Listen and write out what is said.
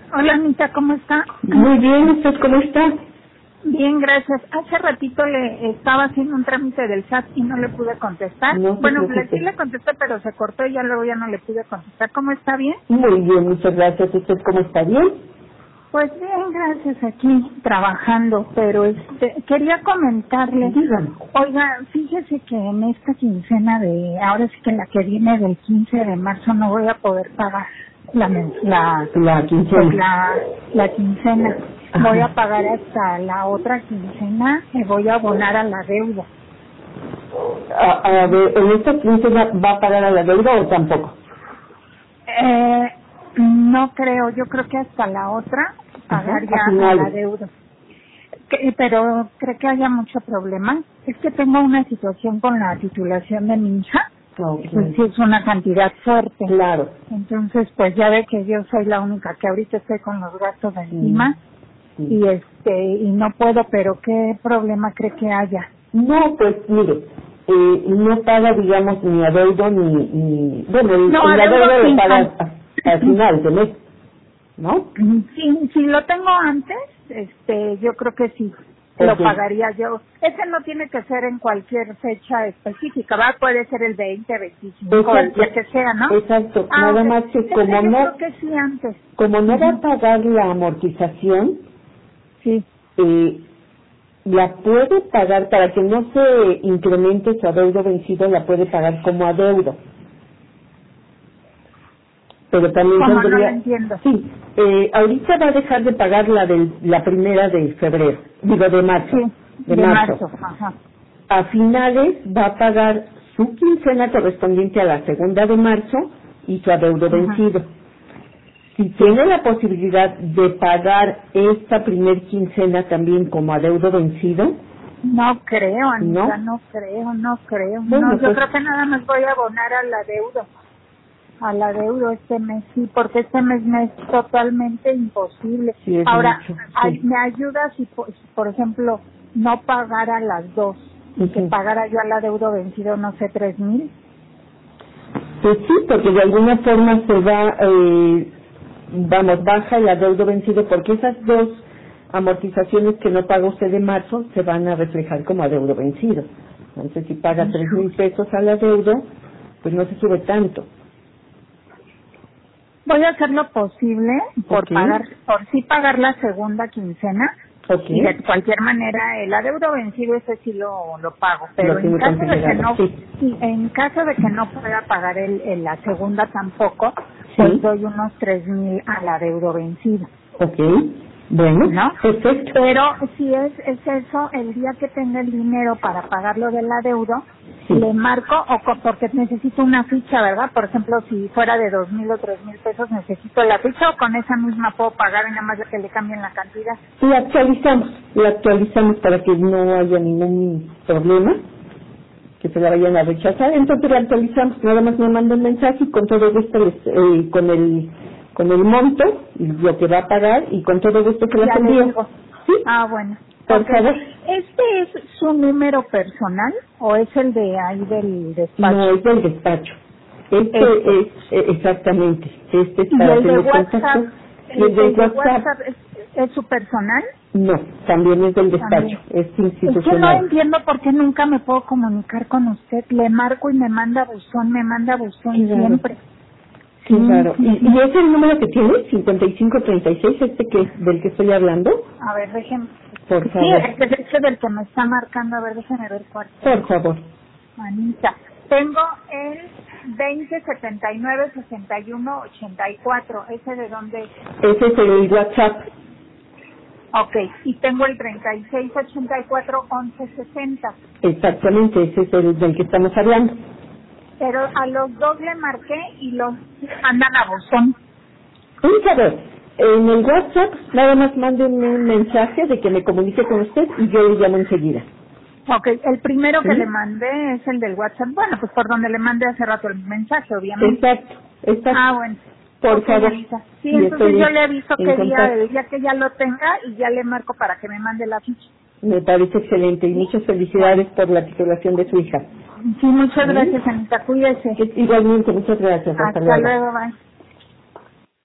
Hola, Anita, ¿cómo está? Muy bien, ¿usted cómo está? Bien, gracias. Hace ratito le estaba haciendo un trámite del SAT y no le pude contestar. No se Bueno, preocupe. sí le contesté, pero se cortó y ya luego ya no le pude contestar. ¿Cómo está? ¿Bien? Muy bien, muchas gracias. ¿Usted cómo está? ¿Bien? Pues bien, gracias, aquí trabajando, pero quería comentarle. Dígame. Oiga, fíjese que en esta quincena ahora sí que la que viene del 15 de marzo no voy a poder pagar la quincena. pues la quincena. Ajá. Voy a pagar hasta la otra quincena y voy a abonar a la deuda. A ver, ¿en esta quincena va a pagar a la deuda o tampoco? No creo, yo creo que hasta la otra pagar ya a la deuda. Pero creo que haya mucho problema. Es que tengo una situación con la titulación de mi hija. Okay. Pues sí, es una cantidad fuerte. Claro. Entonces, pues ya ve que yo soy la única que ahorita estoy con los gastos de encima. Sí. Y no puedo, pero ¿qué problema cree que haya? No, pues mire, no paga, digamos, ni adeudo ni bueno, No, el adeudo adeudo lo paga sí. al final del mes, ¿no? Si lo tengo antes, yo creo que sí, lo pagaría yo. Ese no tiene que ser en cualquier fecha específica, ¿va? Puede ser el 20, 25, el día que sea, ¿no? Exacto, nada más que yo creo que sí antes. Como no va a pagar la amortización, sí, la puede pagar para que no se incremente su adeudo vencido, la puede pagar como adeudo. Pero también ¿cómo? tendría... No lo entiendo. Sí, ahorita va a dejar de pagar la primera de febrero, digo de marzo. Sí, de marzo. Ajá. A finales va a pagar su quincena correspondiente a la segunda de marzo y su adeudo vencido. Si tiene la posibilidad de pagar esta primer quincena también como adeudo vencido. No creo, Anita, no creo. Bueno, yo creo que nada más voy a abonar a la deuda este mes, sí, porque este mes me es totalmente imposible. Sí, es ahora, mucho, sí. ¿me ayuda si, por ejemplo, no pagara las dos y que pagara yo a la deuda vencido, no sé, 3,000? Pues sí, porque de alguna forma se va, baja el adeudo vencido, porque esas dos amortizaciones que no paga usted de marzo se van a reflejar como adeudo vencido. Entonces, si paga 3,000 pesos al adeudo, pues no se sube tanto. Voy a hacer lo posible por sí pagar la segunda quincena. Y de cualquier manera, el adeudo vencido ese sí lo pago, pero en caso de que no pueda pagar la segunda tampoco, pues doy unos 3,000 al adeudo vencido. Bueno, ¿no? Perfecto. Pero si es eso, el día que tenga el dinero para pagarlo del adeudo, le marco, porque necesito una ficha, ¿verdad? Por ejemplo, si fuera de 2,000 o 3,000 pesos, necesito la ficha, o con esa misma puedo pagar y nada más de que le cambien la cantidad. La actualizamos para que no haya ningún problema, que se la vayan a rechazar. Entonces la actualizamos, nada más me manda un mensaje y con todo gusto con el monto y lo que va a pagar, y con todo gusto se las envío. ¿Sí? Bueno. Por favor. ¿Este es su número personal o es el de ahí del despacho? No, es del despacho. Exactamente. Este es ¿Y para el de tener WhatsApp? contacto. ¿El de WhatsApp es su personal? No, también es del despacho, es institucional. Es que no entiendo por qué nunca me puedo comunicar con usted. Le marco y me manda buzón siempre. Sí, claro. ¿Y es el número que tiene? 5536, del que estoy hablando. A ver, déjeme. Por favor. Sí, es ese del que me está marcando. A ver, déjeme ver cuál. Por favor. Anita, tengo el 20796184. ¿Ese de dónde es? Ese es el WhatsApp. Y tengo el 36841160. Exactamente, ese es el del que estamos hablando. Pero a los dos le marqué y los mandan a buzón. Un favor, en el WhatsApp nada más mándenme un mensaje de que me comunique con usted y yo le llamo enseguida. El primero que le mandé es el del WhatsApp. Bueno, pues por donde le mandé hace rato el mensaje, obviamente. Exacto. Bueno. Por favor. Sí, entonces yo le aviso el día que ya lo tenga y ya le marco para que me mande la ficha. Me parece excelente y muchas felicidades por la titulación de su hija. Sí, muchas gracias, Anita. Cuídese. Igualmente, muchas gracias. Hasta luego, bye.